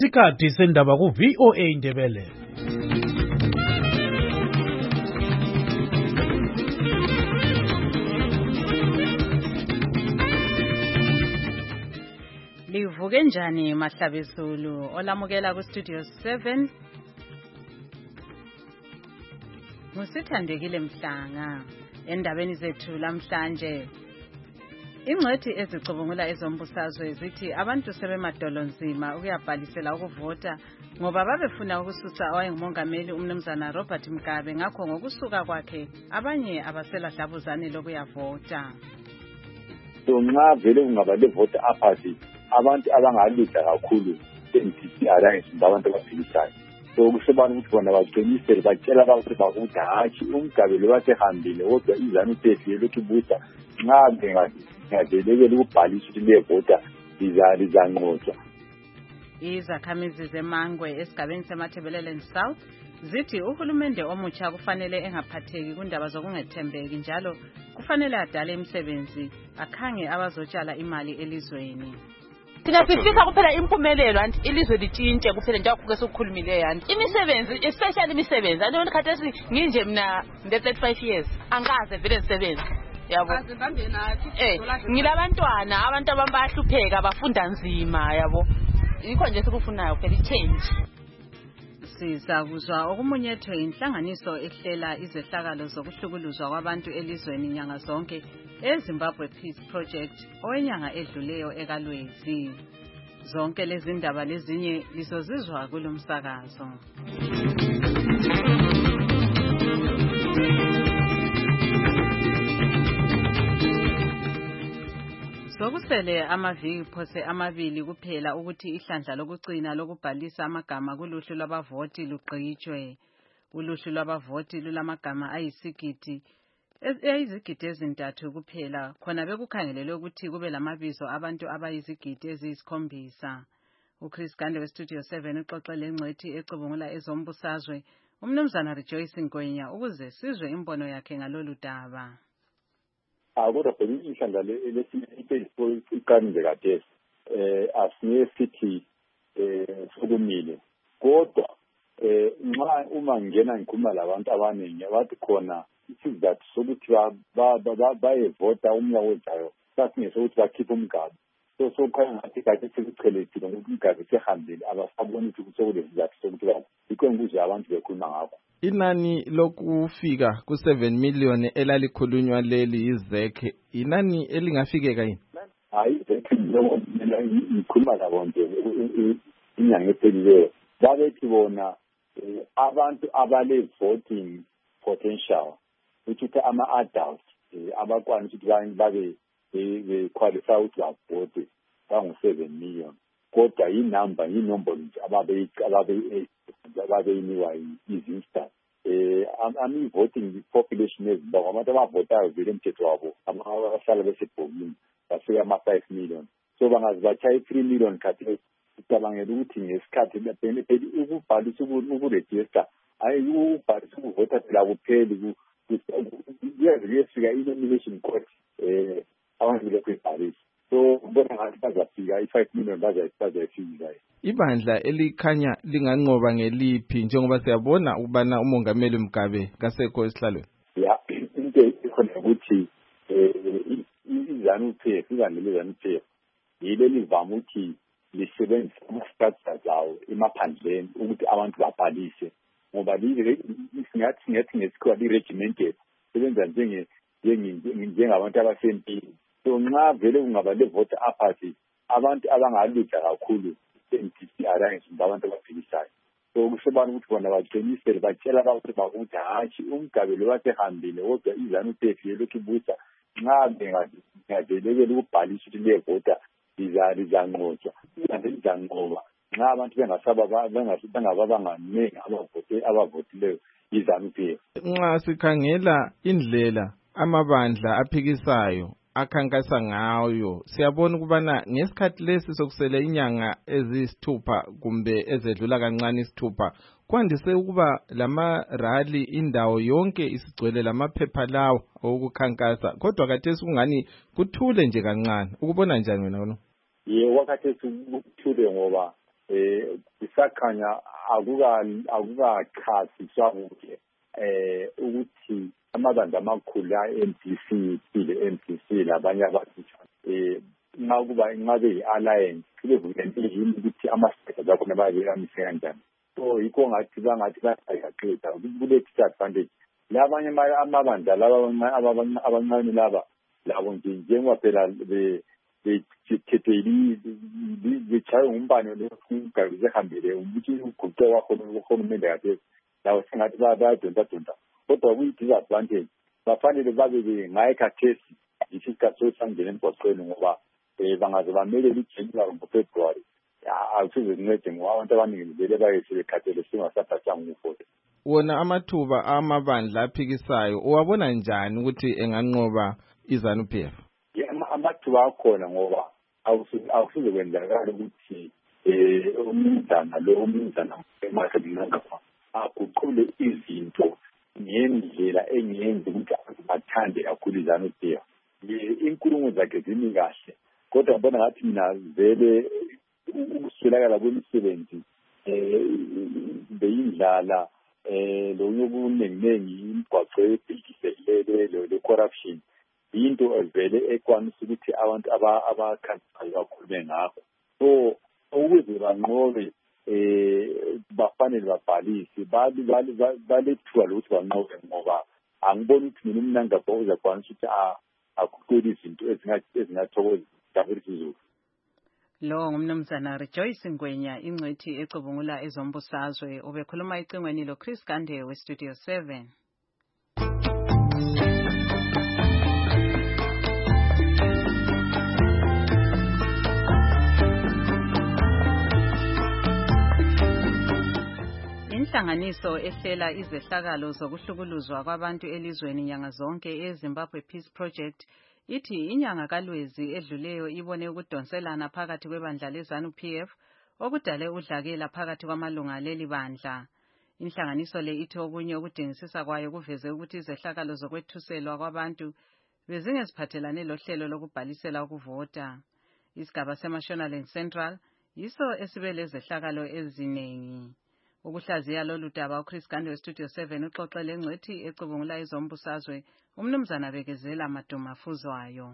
Isikhathi sendaba ku-VOA Indebele. Livuke njani Mahlabezulu olamukela ku Studio 7 Musithandekile Mhlanga endabeni zethu lamhlanje. Ingcwethi ezicubungula ezombusazwe zithi abantu sebemadolonzima ukuyabhalisela ukuvota ngoba babefuna ukususa owayengumongameli umnumzana Robert Mugabe, ngakho ngokusuka kwakhe abanye abaselahlavuzane lokuyavota. So nxa vele kungaba le vote apathy, abantu abangalidla kakhulu NDC alliance ngabantu abaphikisayo. So kusebani ukuthi bona baqinisele batshela abantu bakuthi hatshi uMgabe lo wasehambile kodwa izanu tefi lokhu busa nxa ngadelekela ukubhalisa ukuthi levota lizanqotshwa. Izakhamizi zeMangwe esigabeni seMathebelele South zithi uhulumende omutsha kufanele engaphatheki kundaba zokungethembeki, njalo kufanele adale imisebenzi akhange abazotshala imali elizweni. Thina sifisa kuphela impumelelo anti ilizwe litshintshe kuphela njengoba sokukhulumileyo anti imisebenzi, especially imisebenzi. Andona khathesi nginje mina nge 35 years angaze vele ngisebenze. Yabo ngilabantwana abantu abahlupheka bafunda nzima yabo, yikho nje sikufunayo phela i-change. Sizakuzwa okumunyethwe inhlanganiso ehlela izehlakalo zokuhlukuluzwa kwabantu elizweni nyanga zonke eZimbabwe Peace Project owenyanga edluleyo ekalwezi. Zonke lezi ndaba lezinye lizozizwa kulomsakazo. Sokusele amaviki phose amabili kuphela ukuthi ihlandla lokugcina lokubhalisa amagama kuluhlu lwabavoti lugqitshwe. Uluhlu lwabavoti lulamagama ayizigidi ezintathu kuphela, khona bekukhangelelwe ukuthi kube lamabizo abantu abayizigidi eziyikhombisa. uChris Gande weStudio 7 uxoxe lengcwethi ecubungula ezombusazwe umnumzana Rejoice Ngwenya ukuze sizwe imbono yakhe ngalolu daba. Kodwa phela ihlandla iqanile kade asine sithi sokumile, kodwa nxa uma ngena ngikhuluma labantu abaningi bathi khona isizathu sokuthi bayevota umnyaka ozayo sasingesokuthi bakhiphe uMgabe. So khaya ngathi kade sekuchelethile ngokuthi uMgabe sehambile, abasaboni ukuthi sekulesizathu sokuthi yikho ngikuze abantu bekhuluma ngakho. Inani lokufika ku7 million elalikhulunywa leli izekhe inani elingafikeka yini? Hayi izekhe ngikhuluma labo nje inyanga ephelileyo babethi bona abantu abale voting potential ukuthi ama-adults abakwanisa ukuthi babe qualify ukuthi bavote bangu7 million, kodwa inombolo nje ababeyinikwa izinstance. Voting population eZimbabwe abantu abavotayo vele umthetho wabo abahlala besebhokini bafika ama-5 million. So bangazibatshaya 3 million khathesi ucabangela ukuthi ngesikhathi ukubhalisa ukurejista hayi ukubhalisa ukuvota phela kupheli kuyafika i-nomination court abantu bekwibhalisa. So bona ngathi bazafika i-5 million bazayifika. Ibandla elikhanya linganqoba ngeliphi njengoba siyabona ukubana umongameli Mugabe kasekho esihlalweni? Ya into ikhona ukuthi izanu-PF ibandla lezanu-PF yile livama ukuthi lisebenzisa ama-structure zawo emaphandleni ukuthi abantu babhalise, ngoba singathi ngesikhuwa li-regimented sebenza njengabantu abasempini. So nxa vele kungaba le-vote apathy, abantu abangalidla kakhulu NDC alliance ngabantu abaphikisayo. So kusebani ukuthi bona baqinisele batshela abantu bakuthi hatshi uMgabe lo wasehambile kodwa izanu tefi lokhu busa nxa ngadelekela ukubhalisa ukuthi levota lizanqotshwa. Lizanqoba nxa abantu bangabanganengi abavotileyo izanu tefi. Nxa sikhangela indlela amabandla aphikisayo akhankasa ngayo, siyabona ukubana ngesikhathi lesi sokusele inyanga ezisithupha kumbe ezedlula kancane isithupha kwandise ukuba lama-rally indawo yonke isigcwele lamaphepha lawo okukhankasa, kodwa khathesi kungani kuthule nje kancane. Ukubona njani wena? Wakhathesi kuthule ngoba isakhanya akukachasiswa kuhle ukuthi amabandla amakhulu MPC labanye abathi ngabe i-alliance kulevumelekile yini ukuthi ama-states akhona bayabekamise kanjani. So yikho ngathi bayaqeda kule-disadvantage labanye amabandla laba abancane laba labo njengoba phela bechaye ngumbane lokugazi zehambele ukuthi uguqe wahulumende kade lawo sengathi bayadonta kodwa kuyi-disadvantage bafanele babe ngayekhathesi isikhathi sosangena emgwaqweni ngoba bangaze bamelele iJanuary ngoFebruary akusize kuncede ngoba abantu abaningi vele bayesebekhathele singasaphathanga ukuvote. Wona amathuba amabandla aphikisayo uwabona njani ukuthi enganqoba iZANU-PF? Amathuba akhona ngoba akusize kwenzakala ukuthi umnumzana emasebenza aguqule izinto ngendlela engenzi ukuthi abantu bathande kakhulu iZANU-PF. Inkulumo zakhe zimi kahle kodwa ngibona ngathi mina vele ukuswelakala kwemisebenzi beyindlala lonye okuningi imigwaqo ebhekisele le-corruption into vele ekwanisa ukuthi abantu abakhansayo bakhulume ngakho. So ukuze banqobe bafanele babhalise balethuba lokuthi banqobe ngoba angiboni ukuthi mina umnangagwa uzakwanisa ukuthi akuqeli izinto ezingathokozisa izulu. Lo ngumnumzana Rejoice Ngwenya ingcwethi ecubungula ezombusazwe obekhuluma icingweni lo Chris Gande weStudio 7. Inhlanganiso ehlela izehlakalo zokuhlukuluzwa kwabantu elizweni nyanga zonke eZimbabwe Peace Project ithi inyanga kaLwezi edluleyo ibone ukudonselana phakathi kwebandla leZANU-PF okudale udlakela phakathi kwamalunga leli bandla. Inhlanganiso le ithi okunye okudingisisa kwayo kuveze ukuthi izehlakalo zokwethuselwa kwabantu bezingeziphathelane lohlelo lokubhalisela ukuvota. Isigaba seMashonaland Central yiso esibe lezehlakalo eziningi. Ukuhlaziya lolu daba uChris Gande weStudio 7 uxoxele engcwethi ecubungula ezombusazwe umnumzana Bekezela Madumafuzwayo.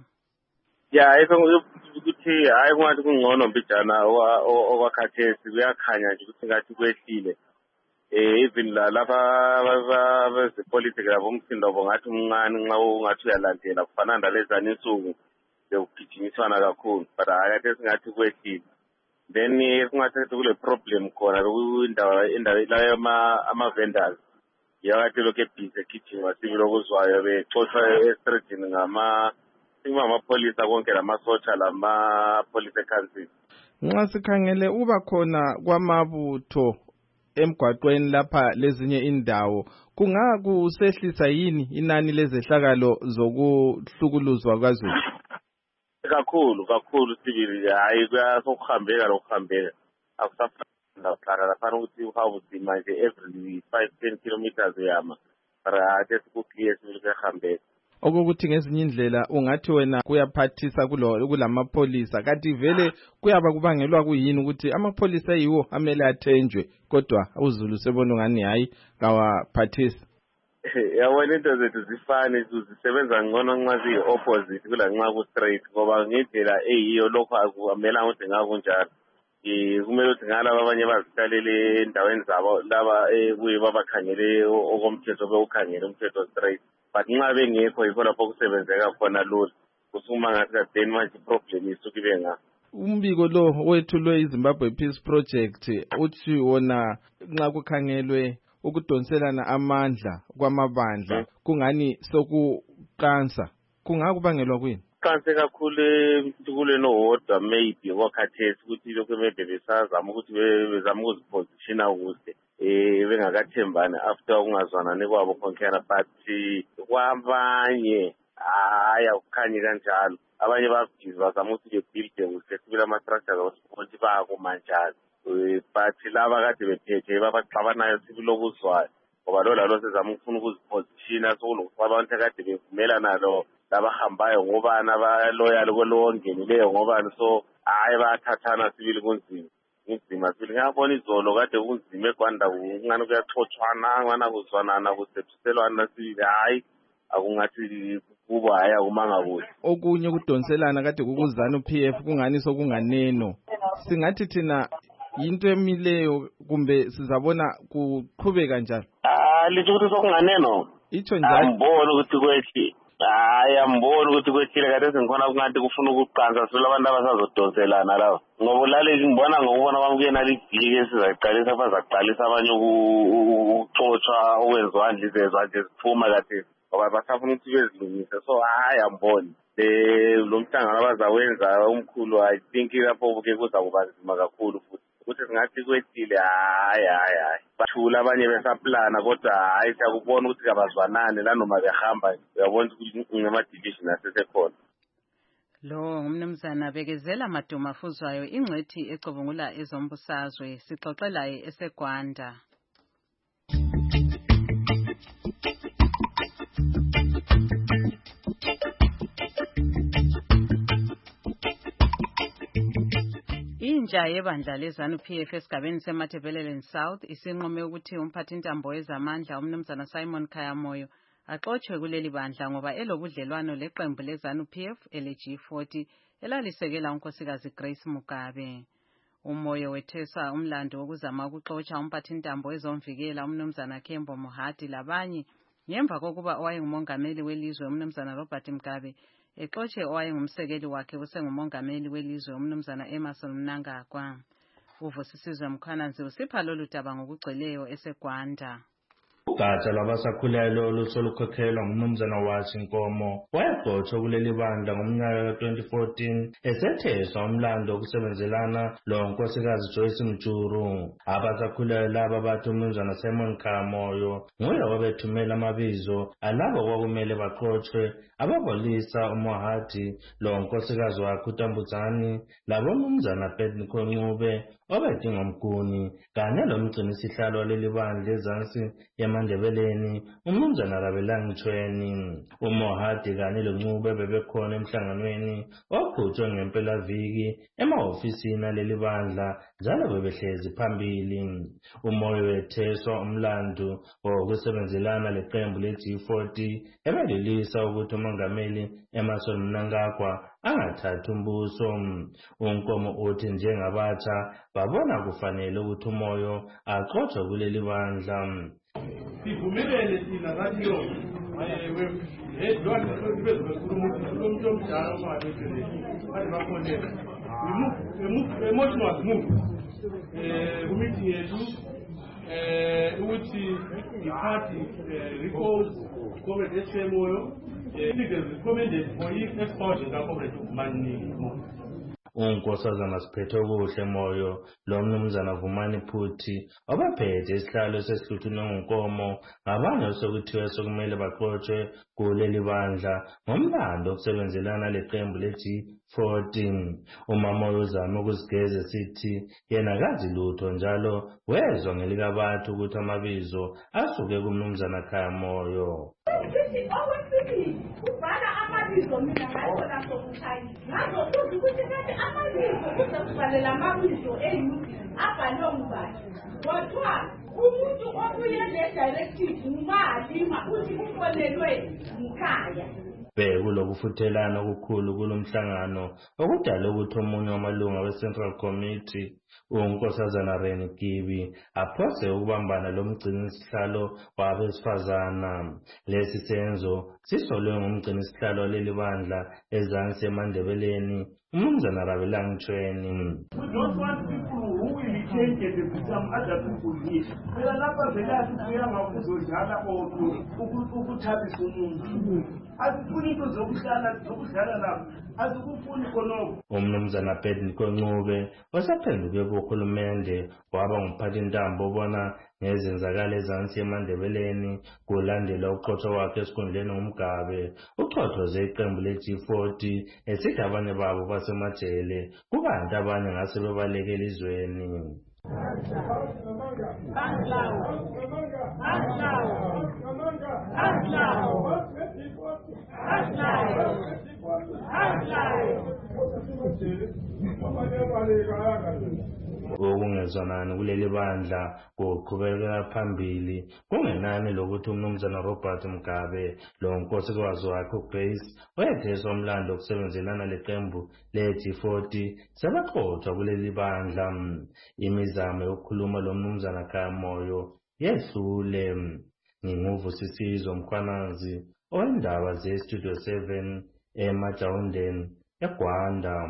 Ukuthi hayi kungathi kungcono mbijana okwakhathesi kuyakhanya nje ukuthi ngathi kwehlile even lapha bezepolitiki labo umsindo bongathi umncane nxa ungathi uyalandela kufana nalezana insuku bekugijinyiswana kakhulu but hayi khathesi ngathi kwehlile. Then kungathi kule problem khona indawo la ama-vendors yakathi lokhu ebhizi egijima sibili okuzwayo bexoshwa estreetini amapholisa konke lamasotsha lamapolisa ekhansini. Nxa sikhangele uba khona kwamabutho emgwaqweni lapha lezinye indawo kungakusehlisa yini inani lezehlakalo zokuhlukuluzwa kwaZulu? Kakhulu sibili hayi kuyasokuhambeka lokuhambeka akusafana lapha ukuthi uhabuthi manje every 5-10 kilometers uyama ate sikukliye sibili kuyahambeka. Okokuthi ngezinye indlela ungathi wena kuyaphathisa kulamapholisa kanti vele kuyaba kubangelwa kuyini ukuthi amapholisa yiwo amele athenjwe kodwa uZulu sebona ngani hayi kawaphathisi. Yabona into zethu zifane zisebenza ngcono nxa ziyi-opposite kulanxa ku-straight ngoba ngendlela eyiyo lokho akumelanga ukuthi ngakunjalo. Kumele ukuthi ngalaba abanye bazihlalele endaweni zabo laba kuye babakhangele okomthetho bewukhangele umthetho straight but nxa bengekho yikho lapho kusebenzeka khona lula kusukuma ngathi kadeni manje iproblem isuke ibe nga. Umbiko lo wethulwe iZimbabwe Peace Project uthi wona nxa kukhangelwe ukudonselana amandla kwamabandla kungani sokuqansa kungakubangelwa kuyini? Kanse kakhulu emsukulweni owodwa maybe kwakhathesi ukuthi lokho maybe besazama ukuthi bezama ukuzipositiona ukuze bengakathembani after ukungazwanani kwabo khonkera but kwabanye hayi akukhanye kanjalo. Abanye babhizi bazama ukuthi bebuilde kuhle sibile ama-structures ukuthi bakumanjalo but laba kade bephethe babaxabanayo sibili okuzwayo ngoba lo lalo sezama ukufuna ukuzipositiona sokulokuthi abantu akade bevumela nalo labahambayo ngobani abaloyali kwelo ngenileyo ngobani so hayi bayathathana sibili kunzima inzima sibili ngiyabona izolo kade kunzima eGwanda kungani kuyaxoxwana ngana kuzwanana kusephiselwana sibili hayi akungathi kuba haya umanga kuhle okunye kudonselana kade kukuzana uPF kungani sokunganeno singathi thina into emileyo kumbe sizabona kuqhubeka njalo lithi ukuthi sokunganeno itsho njalo ambona ukuthi kwethi hayi ambona ukuthi kwethile kade sengikhona kungathi kufuna ukuqanza silo abantu abasazodonselana lawo ngoba ulaleli ngibona ngokubona kwami kuyena liviki esizaqalisa abazaqalisa abanye ukuxoxa okwenziwa ndlizezwa nje ziphuma kade ngoba basafuna ukuthi bezilungise so hayi amboni lo mhlangano abazawenza umkhulu I think lapho ke kuzakuba nzima kakhulu futhi ukuthi singathi kwethile hayi bathula abanye besaplana kodwa hayi siyakubona ukuthi kabazwanane la noma behamba uyabona ukuthi ngama-division asesekhona lo ngumnumzana Bekezela Maduma Fuzwayo ingcwethi ecubungula ezombusazwe sixoxelaye eseGwanda. Intsha yebandla leZANU-PF esigabeni seMatabeleland South isinqume ukuthi umphathintambo wezamandla umnumzana Simon Khayamoyo axoxwe kuleli bandla ngoba elobudlelwano leqembu leZANU-PF ele-G40 elalisekela unkosikazi Grace Mugabe. Umoyo wethesa umlando wokuzama ukuxoxa umphathintambo wezomvikela umnumzana Kembo Mohadi labanye ngemva kokuba owayengumongameli welizwe umnumzana Robert Mugabe exoxe owayengumsekeli wakhe usengumongameli welizwe umnumzana Emmerson Mnangagwa. Uvusisizwe Mkhwananzi usipha lolu daba ngokugcweleyo eseGwanda. Ugatsha lwabasakhulayo olusolukhokhela ngumnumzana wathi Nkomo wayegxotshwa kuleli bandla ngomnyaka ka-2014 esetheswa umlando wokusebenzelana lo nkosikazi Joyce Mjuru. Abasakhulayo laba bathi umnumzana Simon Khayamoyo nguye owabethumela amabizo alabo kwakumele baxotshwe ababolisa uMohadi lo nkosikazi wakhe uTambuzani labomnumzana Bedniko Ncube obedinga umguni kanye lomgcinisihlalo waleli bandla ezansi eMandebeleni umnumzana Rabelang Chweni. uMohadi kanye loNcube bebekhona emhlanganweni oqhutshwe ngempelaviki emahofisini aleli bandla njalo bebehlezi phambili. Umoyo wetheswa umlando wokusebenzelana leqembu le-G40 ebelilisa ukuthi umongameli Emmerson Mnangagwa angathatha umbuso. uNkomo uthi njengabatsha babona kufanele ukuthi umoyo axoxwe kuleli bandla. Sivumelene thina ngathi yo edlwana bezikhuluma umuntu omdala omade bathi bakhonela emotion was moved kumeeting yethu ukuthi iparty recalls comrade Shemoyo it is recommended for exposure ka comrade Mani. unkosazana Siphethe Kuhle Moyo lo mnumzana Vumani Phuthi obaphethe isihlalo sesihluthune nguNkomo ngabanye sokuthiwa sokumele baxoxwe kuleli bandla ngomlando okusebenzelana leqembu le-G40. uMamoyo uzama ukuzigeza sithi yena kazi lutho njalo wezwa ngelikabathi ukuthi amabizo asuke kumnumzana Khayamoyo. Ubhala amabizo mina ngayibona sokukhanya ngazo futhi ukuthi kathi amabizo kuzokubalela amabizo eyuthi abhalwe ngubani kodwa umuntu obuye ne-directive umalima uthi kufonelwe Mkhaya. Kulokufuthelana okukhulu kulomhlangano okudala ukuthi omunye wamalunga we-Central Committee unkosazana Reni Kibi aphose ukubambana lomgcinisihlalo wabesifazana. Lesi senzo sisolwe ngumgcinisihlalo waleli bandla ezansi eMandebeleni umnumzana Rabelang Chweni. We don't want people who will change and become other people here. Phela lapha vela siyanga ukuzodlala ukuthabisa umuntu. Asifuni into zokudlala lapha. Asikufuni khonoko. Umnumzana Bedniko Ncube wasaphenduke kuhulumende waba ngumphathintambo obona ngezenzakalo ezansi eMandebeleni kulandela uxoxo wakhe esikhundleni nguMgabe. Uxoxoze iqembu le-G40 esithi abanye babo basemajele kukanti abanye ngase bebalekela izweni. Ukungezwanani kuleli bandla kuqhubekela phambili kungenani lokuthi umnumzana Robert Mugabe lo nkosikazi wakhe uGrace wayetheswa umlando wokusebenzelana leqembu le-G40 sebaxoxwa kuleli bandla. Imizamo yokukhuluma lo mnumzana Khamoyo yehlule. Nginguvusisizwe Mkhwanazi owendaba ze-Studio 7 eMajawundeni eGwanda.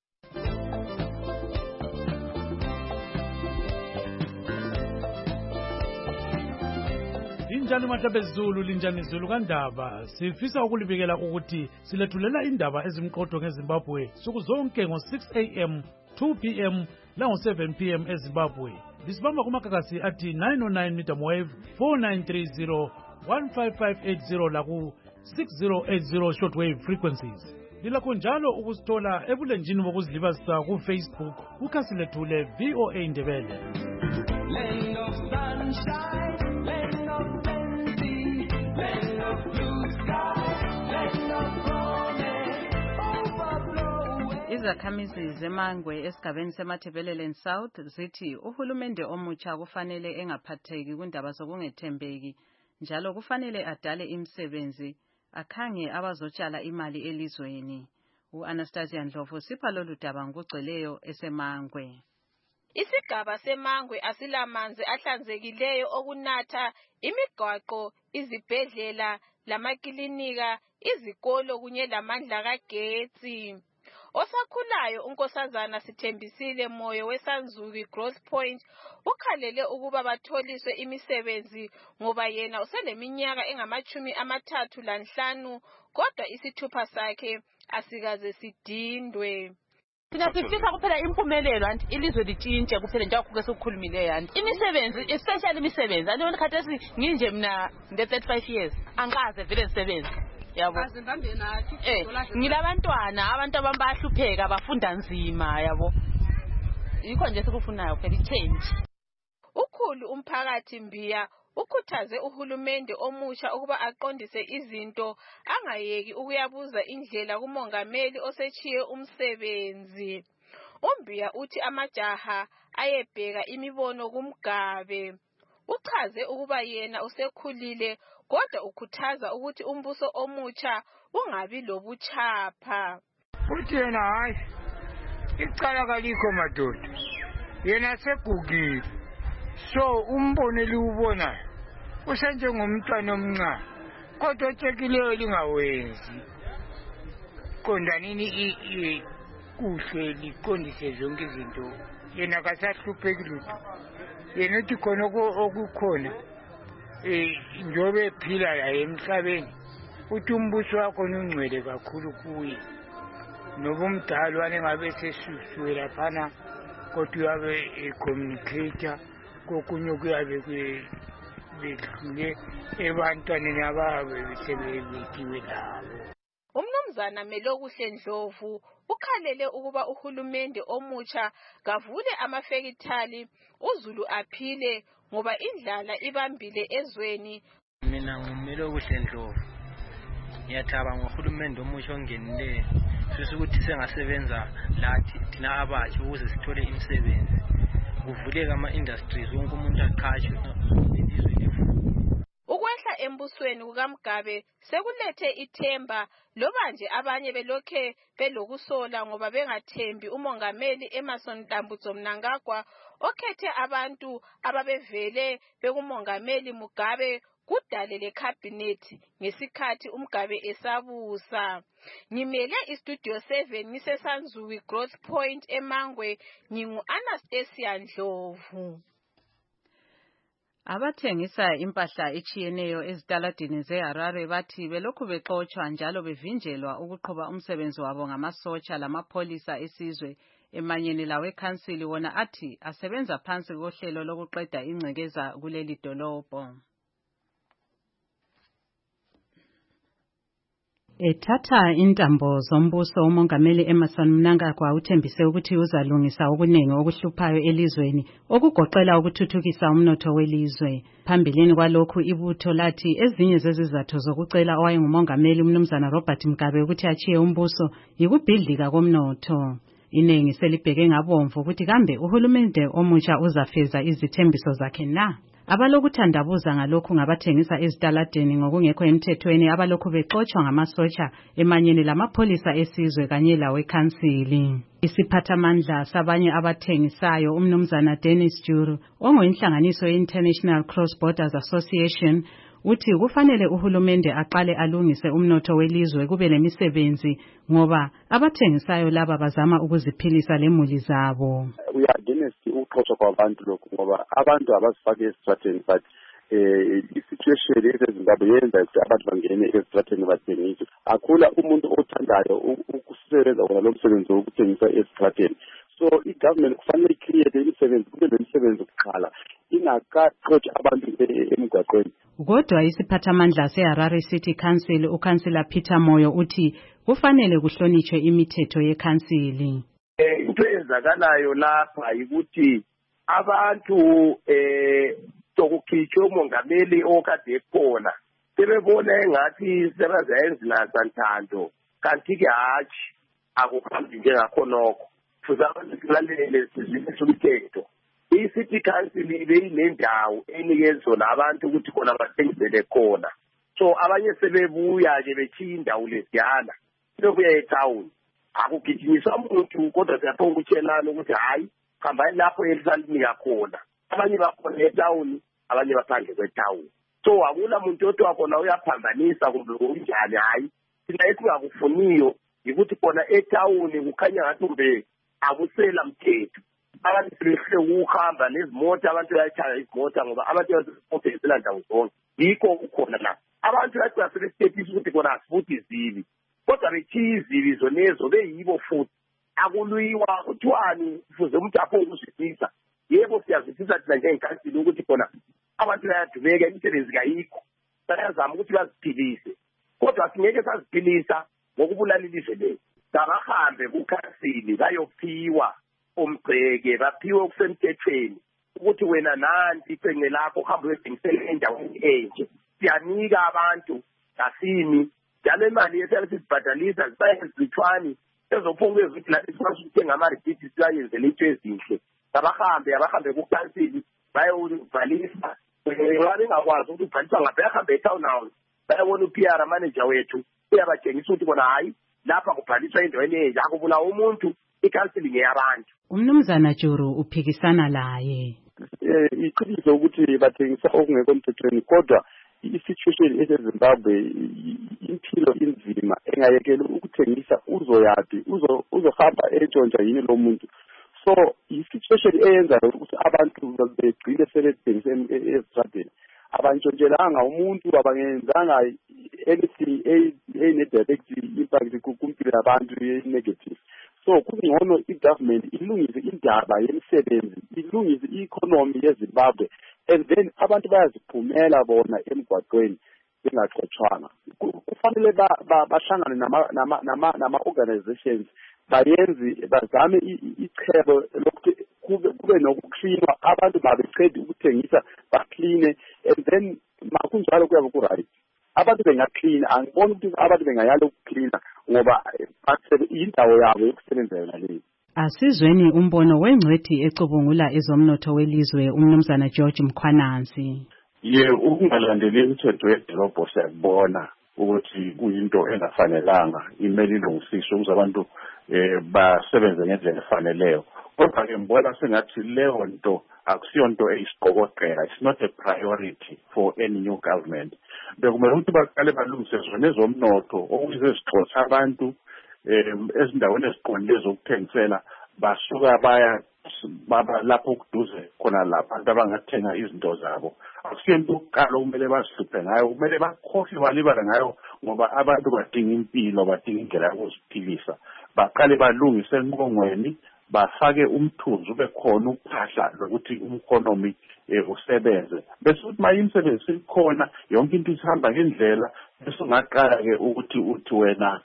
Linjani Mahlabe Zulu, linjani Zulu kaNdaba. Sifisa ukulibikela ukuthi silethulela indaba ezimqotho ngeZimbabwe suku zonke ngo-6 am, 2 pm lango-7 pm eZimbabwe. Lisibamba kumakakasi athi 909 medium wave, 4930, 15580 laku 6080 shortwave frequencies. Lilakho njalo ukusithola ebulenjini bokuzilibazisa ku-Facebook kukhasi lethu le VOA Ndebele. Land of sunshine, land of plenty, land of blue sky, land of promise, overflowing. Izakhamizi zeMangwe esigabeni seMathebelelen South zithi uhulumende omutsha kufanele engaphatheki kundaba zokungethembeki njalo kufanele adale imisebenzi akhange abazotshala imali elizweni. U-Anastasia Ndlovu sipha lolu daba ngokugcweleyo eseMangwe. Isigaba seMangwe asilamanzi ahlanzekileyo okunatha, imigwaqo, izibhedlela, lamakilinika, izikolo kunye lamandla kagetsi. Osakhulayo unkosazana Sithembisile Moyo weSanzuki Growth Point ukhalele ukuba batholiswe imisebenzi ngoba yena useleminyaka engama-35 kodwa isithupha sakhe asikaze sidindwe. Thina sifisa kuphela impumelelo anti ilizwe litshintshe kuphela njengoba kuke sokukhulumileyo anti imisebenzi especially imisebenzi andibona khathesi nginje mina nge-35 years angikaze vele ngisebenze yabo ngilabantwana abantu abahlupheka bafunda nzima yabo yikho nje sikufunayo phela i-change. Ukhulu umphakathi Mbiya ukhuthaze uhulumende omusha ukuba aqondise izinto angayeki ukuyabuza indlela kumongameli osechiye umsebenzi. uMbiya uthi amajaha ayebheka imibono kuMgabe. Uchaze ukuba yena usekhulile kodwa ukhuthaza ukuthi umbuso omutsha ungabi lobuchapha. Uthi yena hayi icala kalikho madoda yena segugile so umbono liwubona usenjengomntwana omncane kodwa otshekileyo lingawenzi kondanini kuhle liqondise zonke izinto yena kasahlupheki lutho yena uthi khona okukhona njobe ephila la emhlabeni uthi umbuso wakho ungcwele kakhulu kuye noba umdala wane ngabe sesuswe laphana kodwa uyabe ecommunicator kokunye kuyabe bedlule ebantwaneni ababe sebebetiwe labo. Umnumzana Melokuhle Ndlovu ukhalele ukuba uhulumende omutsha kavule amafekithali uZulu aphile ngoba indlala ibambile ezweni. Mina nguMelokuhle Ndlovu ngiyathaba ngohulumende omusha ongenileyo sisi ukuthi sengasebenza lathi thina abatsha ukuze sithole imisebenzi kuvuleke ama-industries wonke umuntu aqashwe elizwe lethu. Ukwehla embusweni kukaMgabe sekulethe ithemba loba nje abanye belokhe belokusola ngoba bengathembi umongameli Emmerson Dambudzo Mnangagwa okhethe abantu ababevele bekumongameli Mugabe kudale lekhabhinethi ngesikhathi uMgabe esabusa. Ngimele iStudio 7 ngiseSanzuki Growth Point eMangwe ngingu-Anastasia Ndlovu. Abathengisa impahla echiyeneyo ezitaladini zeHarare bathi belokhu bexoxwa njalo bevinjelwa ukuqhuba umsebenzi wabo ngamasotsha lamapholisa esizwe emanyeni lawe council wona athi asebenza phansi kohlelo lokuqeda ingcekeza kuleli dolobho. Ethatha intambo zombuso umongameli Emmerson Mnangagwa uthembise ukuthi uzalungisa okunengi okuhluphayo elizweni okugoqela ukuthuthukisa umnotho welizwe. Phambilini kwalokhu ibutho lathi ezinye zezizathu zokucela owayengumongameli umnumzana Robert Mugabe ukuthi achiye umbuso yikubhidlika komnotho. Iningi selibheke ngabomvu ukuthi kambe uhulumende omusha uzafeza izithembiso zakhe na. Abalokuthandabuza ngalokhu ngabathengisa ezitaladeni ngokungekho emthethweni abalokhu bexotshwa ngamasotsha emanyeni lamapholisa esizwe kanye lawekhansili. Isiphathamandla sabanye abathengisayo umnumzana Dennis Juru ongoyinhlanganiso ye-International Cross Borders Association uthi kufanele uhulumende aqale alungise umnotho welizwe kube lemisebenzi ngoba abathengisayo laba bazama ukuziphilisa lemuli zabo. We are against ukuxoshwa kwabantu lokhu ngoba abantu abazifake esitrateni but i-situation ezimbabwe yenza ukuthi abantu bangene esitrateni bathengise. Akula umuntu othandayo ukusebenza wona lo msebenzi wokuthengisa esitrateni. So i-government kufanele icreate imisebenzi kube lemisebenzi ukuqala ingakaxotsha abantu emgwaqweni. Kodwa isiphathamandla se-Harare City Council ukansila Peter Moyo uthi kufanele kuhlonitshwe imithetho yekhansili. Into ezakalayo lapha ukuthi abantu sokukhitshwa umongameli okade ekhona sebebona engathi sebazayenza nasanthando kanti ke hatshi akuhambi njengakhonokho futhi abantu silalele sizwise umthetho. I-City Council ibeyinendawo enikezona abantu ukuthi khona bathengisele khona. So abanye sebebuya-ke bechiya indawo leziyana sebebuya etown akugijinyiswa umuntu kodwa siyaphonga ukutshelana ukuthi hayi hambani lapho elisalinika khona. Abanye bakhona etown abanye baphandle kwetown. So akula muntu odwa khona uyaphambanisa kumbe unjani hayi thina esingakufuniyo ukuthi khona etown kukhanya ngathi kumbe akusela mthetho. Abantu sebehle ukuhamba nezimoto abantu bayachaya izimoto ngoba abantu baziphothezela ndawo zonke. Yikho ukhona la abantu bathi basebesithethisa ukuthi khona asifuthi izibi kodwa bechiya izibi zonezo beyibo futhi akuluyiwa kuthiwani kufuze umuntu apho ukuzwisisa. Yebo siyazwisisa thina njengenkansili ukuthi khona abantu bayadubeka imisebenzi kayikho bayazama ukuthi baziphilise kodwa singeke saziphilisa ngokubulala ilizwe lethu. Kabahambe kukhansili bayophiwa umgceke baphiwe okusemthethweni ukuthi wena nanti icenge lakho uhambe uyethengisela endaweni enje. Siyanika abantu ngasini njalo imali yethu sisibhadalisa zisayezithwani ezophonga ukuthi la sikwazi ukuthenga ama-receipts siyayenzela into ezinhle. Abahambe kukhansili bayovalisa nxa bengakwazi ukuthi ubhaliswa ngapha bayahambe etown house bayabona u-PR manager wethu uyabatshengisa ukuthi bona hayi lapha kubhaliswa endaweni enje akubulawa umuntu ikhansili ngeyabantu. Umnumzana Juru uphikisana laye. Iqiniso ukuthi bathengisa okungekho emthethweni kodwa i-situation eseZimbabwe impilo inzima engayekeli ukuthengisa uzoyapi uzohamba entshontsha yini lo muntu. So i-situation eyenza ukuthi abantu begcine sebethengisa esitrateni abantshontshelaanga umuntu abangenzanga anything ene-direct impact kumpilo yabantu negative. So kungcono i-government ilungise indaba yemisebenzi ilungise i-economy yeZimbabwe and then abantu bayaziphumela bona emgwaqweni bengaxotshwanga. Kufanele bahlangane nama-organizations bazame ichebo lokuthi kube nokuklinwa abantu mabeqeda ukuthengisa bakline and then makunjalo kuyabe ku-right. Abantu bengaklina angiboni ukuthi abantu bengayala ukuklina ngoba indawo yabo yokusebenza yona leyo. Asizweni umbono wengcwethi ecubungula ezomnotho welizwe umnumzana George Mkhwanansi. Ukungalandeli imithetho yedolobho siyakubona ukuthi kuyinto engafanelanga imele ilungisiswe ukuze abantu basebenze ngendlela efaneleyo. Kodwa ke ngibona sengathi leyo nto akusiyonto eyisiqokoqela. It's not a priority for any new government. Bekumele ukuthi baqale balungise zona ezomnotho okuyizo ezixoxa abantu ezindaweni eziqondile zokuthengisela basuka baba lapho okuduze khona lapha abantu abangathenga izinto zabo. Akusiyonto ukuqala okumele bazihluphe ngayo kumele bakhohlwe balibale ngayo ngoba abantu badinga impilo badinga indlela yokuziphilisa. Baqale balungise enqongweni bafake umthunzi ube khona ukuphahla lokuthi economy usebenze bese uthi maye imisebenzi ikhona yonke into isihamba ngendlela bese ungaqala ke ukuthi uthi wena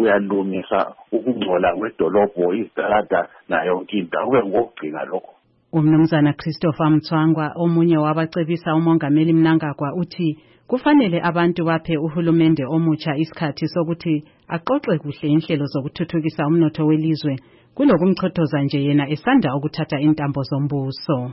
uyalungisa ukungcola kwedolobho izitalada nayo yonke into akube ngokugcina lokho. Umnumzana Christopher Mtswangwa omunye wabacebisa umongameli Mnangagwa uthi kufanele abantu baphe uhulumende omutsha isikhathi sokuthi axoxe kuhle inhlelo zokuthuthukisa umnotho welizwe kulokumchothoza nje yena esanda ukuthatha intambo zombuso.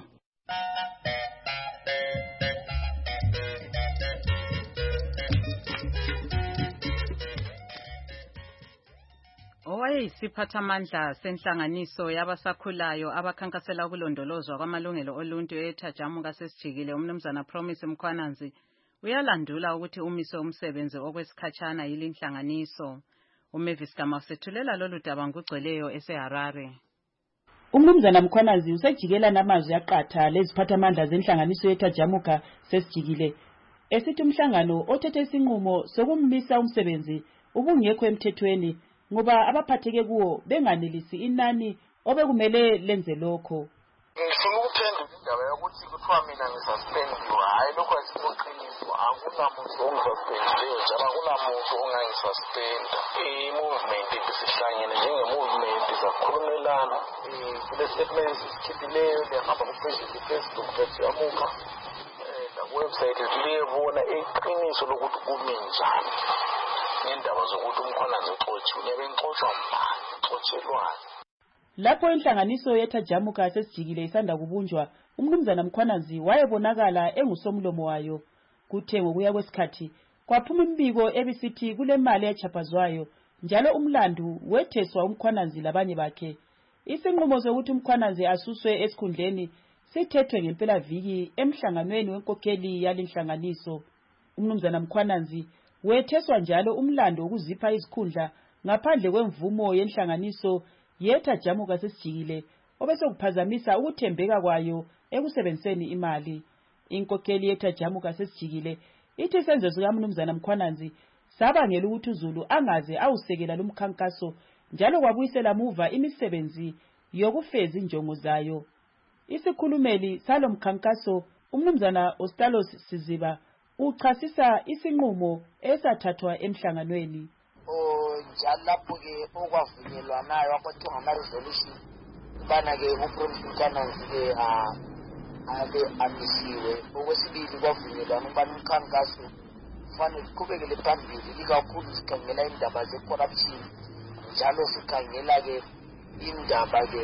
Owayeyisiphathamandla senhlanganiso yabasakhulayo abakhankasela ukulondolozwa kwamalungelo oluntu eThajamuka sesijikile umnumzana Promise Mkhwananzi uyalandula ukuthi umise umsebenzi okwesikhatshana yilinhlanganiso. uMavis Gama usethulela lolu daba ngugcweleyo eseHarare. Umnumzana Mkhwananzi usejikela namazwi aqatha leziphathamandla zenhlanganiso yeThajamuka sesijikile esithi umhlangano othethe isinqumo sokummisa umsebenzi ubungekho emthethweni ngoba abaphatheke kuwo benganelisi inani obekumele lenze lokho. Ngifuna ukuphendula indaba yokuthi kuthiwa mina ngisuspendiwe. Hayi, lokho akuyiqiniso. Akunamuntu ongisuspendileyo njalo akunamuntu ongangisaspenda. I-movement ibisihlangene njenge-movement sakhulumelana kule statement sikhiphileyo lehamba ku-Facebook Thajamuka nakuwebsite liyebona iqiniso lokuthi kumi njani ngendaba zokuthi uMkhwananzi uxotshiwe. Unyaka enxotshwa mbani, uxotshelwani? Lapho inhlanganiso yeThajamuka sesijikile isanda kubunjwa, umnumzana Mkhwananzi wayebonakala engusomlomo wayo. Kuthe ngokuya kwesikhathi kwaphuma imbiko ebisithi kule mali echaphazwayo njalo umlandu wetheswa uMkhwananzi labanye bakhe. Isinqumo sokuthi uMkhwananzi asuswe esikhundleni sithethwe ngempela viki emhlanganweni wenkokheli yalinhlanganiso. Umnumzana Mkhwananzi wetheswa njalo umlando ukuzipha izikhundla ngaphandle kwemvumo yenhlanganiso yeThajamuka sesijikile obese kuphazamisa ukuthembeka kwayo ekusebenziseni imali. Inkokheli yeThajamuka sesijikile ithi isenzo sikaMnumzana Mkhwananzi sabangela ukuthi uZulu angaze awusekela lumkhankaso njalo kwabuyisela muva imisebenzi yokufeza injongo zayo. Isikhulumeli salo mkhankaso umnumzana Ostalos Siziba uchasisa isinqumo esathathwa emhlanganweni. Njalo lapho-ke okwavunyelwanayo akwathiwa ngama-resolution ubana-ke uPromise Mkhwananzi-ke abe amisiwe. Okwesibili kwavunyelwana ubana umkhankaso kufanele siqhubekele phambili ikakhulu sikhangela indaba ze-corruption njalo sikhangela-ke indaba-ke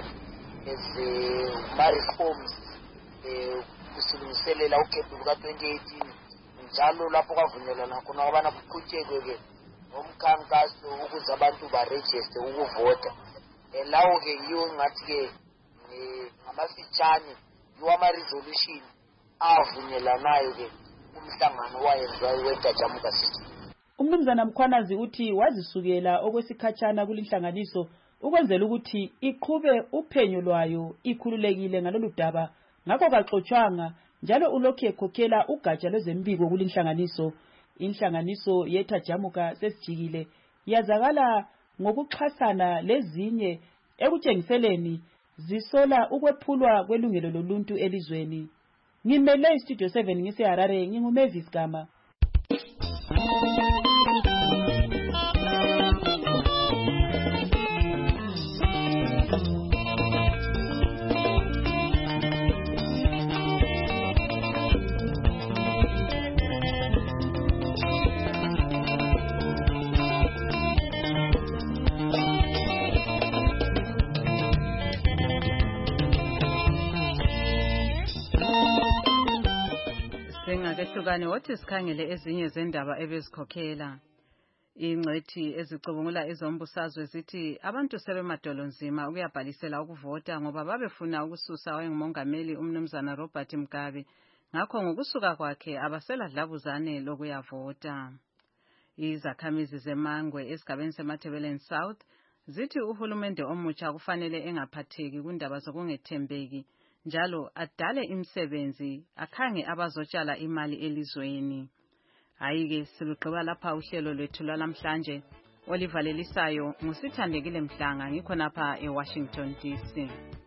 eze-ma-reforms kusilungiselela ukhetho luka-2018 njalo lapho kwavunyelwana khona abana kuqhutshekwe-ke ngomkhankaso ukuze abantu barejiste ukuvota. Lawo-ke yiwo ngathi-ke ngamafitshane yiwo ama-resolution avunyelanayo-ke umhlangano wayenziwayo weThajamuka City. Umnumzana Mkhwananzi uthi wazisukela okwesikhatshana kulinhlanganiso ukwenzela ukuthi iqhube uphenyo lwayo ikhululekile ngalolu daba ngakho kaxotshwanga njalo ulokhu ekhokhela ugatsha lwezembiko kulinhlanganiso. Inhlanganiso yeThajamuka sesijikile yazakala ngokuxhasana lezinye ekutshengiseleni zisola ukwephulwa kwelungelo loluntu elizweni. Ngimele iStudio 7 ngiseHarare nginguMavis Gama. Singakehlukane wothi sikhangele ezinye zendaba ebezikhokhela. Ingcwethi ezicubungula izombusazwe zithi abantu sebemadolo nzima ukuyabhalisela ukuvota ngoba babefuna ukususa owayengumongameli umnumzana Robert Mugabe. Ngakho ngokusuka kwakhe abaseladlabuzane lokuyavota. Izakhamizi zeMangwe esigabeni seMathebeleni South zithi uhulumende omutsha kufanele engaphatheki kundaba zokungethembeki njalo adale imisebenzi akhange abazotshala imali elizweni. Hayi-ke silugqiba lapha uhlelo lwethu lwalamhlanje olivalelisayo ngusithandekile Mhlanga ngikhonapha eWashington DC.